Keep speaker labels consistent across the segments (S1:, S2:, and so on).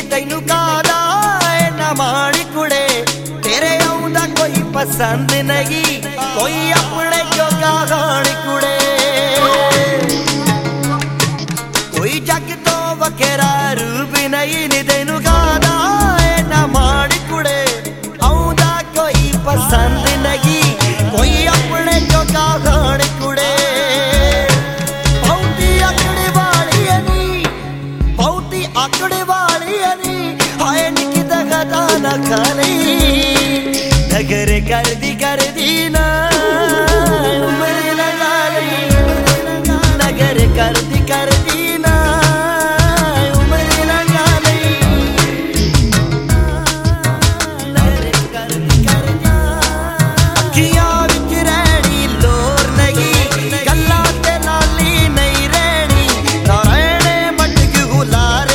S1: तैनू कादा है ना माड़ी कुड़े तेरे आउंदा कोई पसंद नहीं कोई अपने जोगा गानी कुड़े कोई जग तो वखेरा रूप नहीं नी तैनू कादा है ना माड़ी कुड़े आउंदा कोई पसंद नहीं कोई अपने जोगा गानी कुड़े आकड़े वाली अनी हाय निकी दगदा न खाली नगर कर दी ना उम्र लगा ली नगर कर दी ना उम्र लगा ली नगर कर दी अखियां विच रहनी लोर नहीं गल्ला ते लाली नहीं रहनी ना रहने मटक गुलारे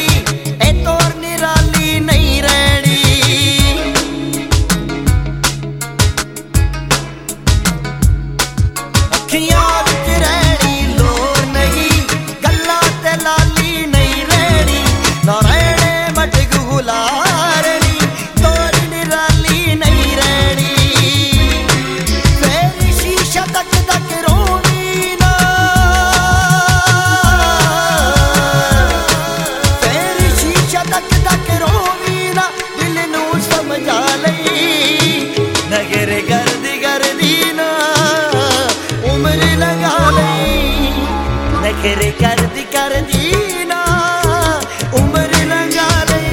S1: नखरे कर दी ना उम्र लगा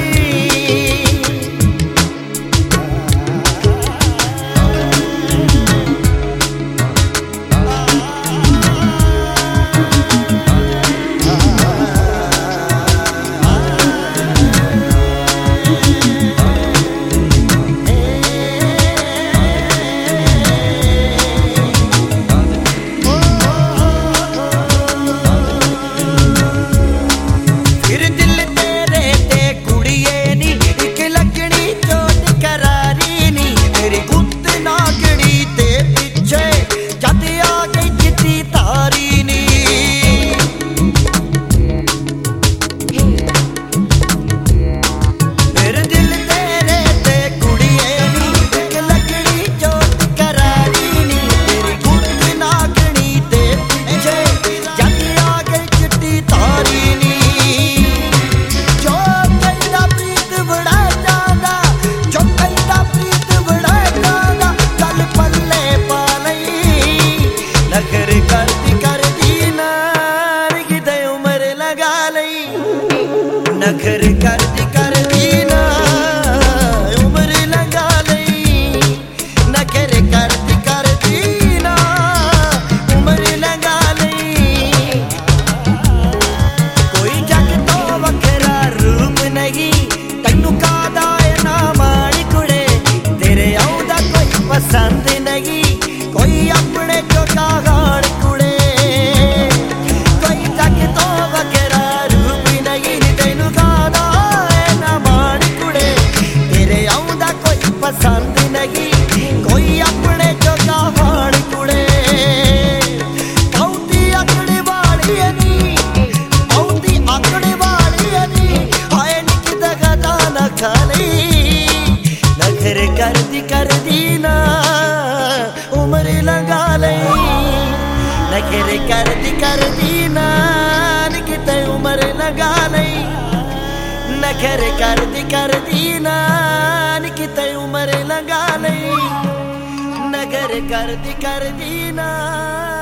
S1: नखरे कर दी ना उम्र लगा लई नखरे कर दी ना उम्र लगा लई कोई जग तो वखेरा रूप नहीं तैनू कादा है ना माड़ी कुड़े तेरे आउंदा कोई पसंद नहीं कोई अपने जोगा गान कुड़े कोई जग तो वखेरा रूप नहीं तैनू पसंद नहीं कोई अपने जोगा भाण कुड़े बहुती आकड़े वाली अनी बहुती आकड़े वाली अनी हाय निकी दगदा न खाली नखरे कर दी ना उम्र लगा लई नखरे कर दी ना निकी ते उम्र लगा लई नखरे कर दी ना निकी उम्र लगा लई नगर कर दी ना।